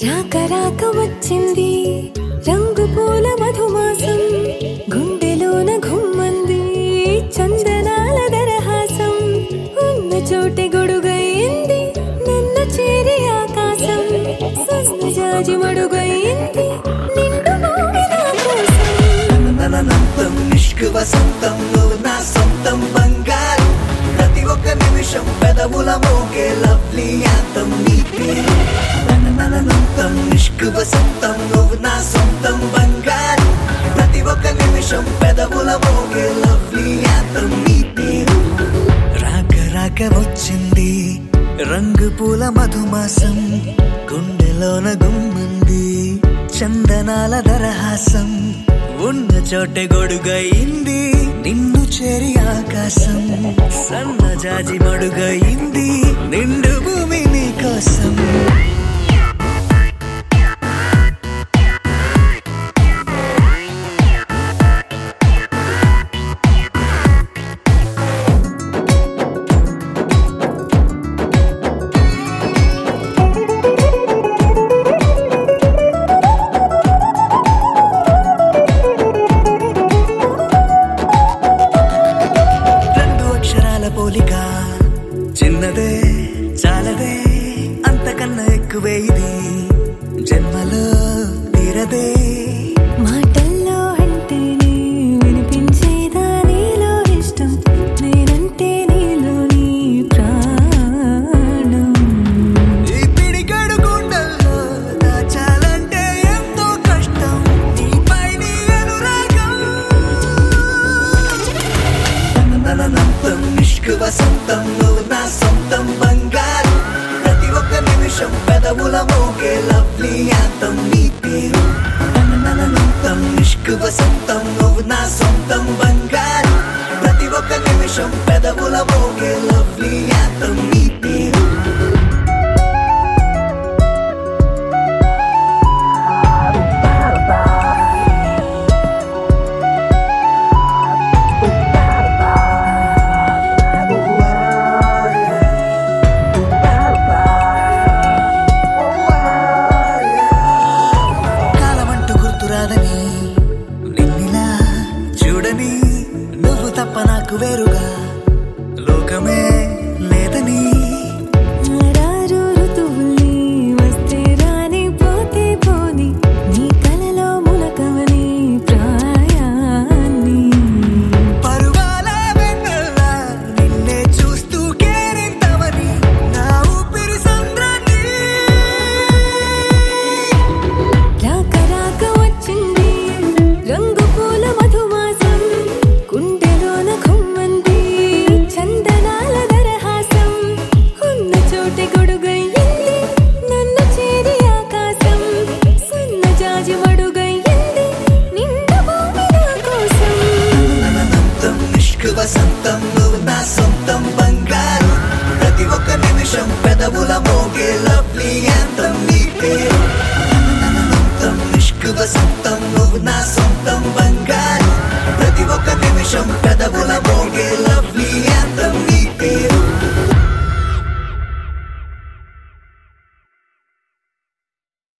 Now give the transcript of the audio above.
రాక రాక వచ్చింది రంగు పూల మధుమాసం గుండెలోన ఘుమ్మంది చందనాల దరహాసం ఉన్న చోటే గొడుగయింది నన్ను చేరి ఆకాశం సన్నజాజి మడుగయింది నిండు భూమి నా కోసం ననంతం నిష్కు వసంతం నువ్వు నా సొంతం బంగారు ప్రతి ఒక్క నిమిషం పెదవుల మోగే లవ్లీ యాంతం నీ పేరు ననంతం నిష్కు వసంతం నువ్వు నా సొంతం బంగారు ప్రతి ఒక్క నిమిషం పెదవుల మోగే లవ్లీ యాంతం నీ పేరు రాక రాక వచ్చింది రంగు పూల మధుమాసం గుండెలోన గుమ్మంది చందనాల దరహాసం ఉన్న చోటే గొడుగయింది నిన్ను చేరి ఆకాశం సన్నజాజి మడుగయింది నిండు భూమి నీ కోసం పోలిక చిన్నదే చాలదే అంతకన్నా ఎక్కువే ఇది జన్మలో తీరదే మాటల్లో అంటేనే వినిపించేదా నీలో ఇష్టం నేనంటే నీలోని ప్రాణం ఈ పిడిగడు గుండెల్లో దాచాలంటే ఎంతో కష్టం నీపై నీ అనురాగం ననంతం నిష్కు వసంతం నువ్వు నా సొంతం బంగారు ప్రతి ఒక్క నిమిషం పెదవుల మోగే లవ్లీ యాంతం నీ పేరు ననంతం నిష్కు వసంతం నువ్వు నా సొంతం బంగారు ప్రతి ఒక్క నిమిషం పెదవుల మోగే లవ్లీ యాంతం నీ పేరు రాదని నిన్నిలా చూడని నువ్వు తప్ప నాకు వేరుగా లోకమే లేదని ఆరారు ఋతువుల్ని వస్తే రాని పోతే పోని నీ కలలో ములకవని ప్రాయాన్ని పరువాల వెన్నెల్లా నిన్నే చూస్తూ కేరింతవని నా ఊపిరి సంద్రాన్ని రాక రాక వచ్చింది రంగు పూల మధుమాసం గుండెలోన ఘుమ్మంది చందనాల దరహాసం ఉన్న చోటే గొడుగయింది నన్ను చేరి ఆకాశం సన్నజాజి మడుగయింది నిండు భూమి నా కోసం ననంతం నిష్కు వసంతం నువ్వు నా సొంతం బంగారు ప్రతి ఒక్క నిమిషం పెదవుల మోగే లవ్లీ యాంతం నీ పేరు ననంతం నిష్కు వసంతం నువ్వు నా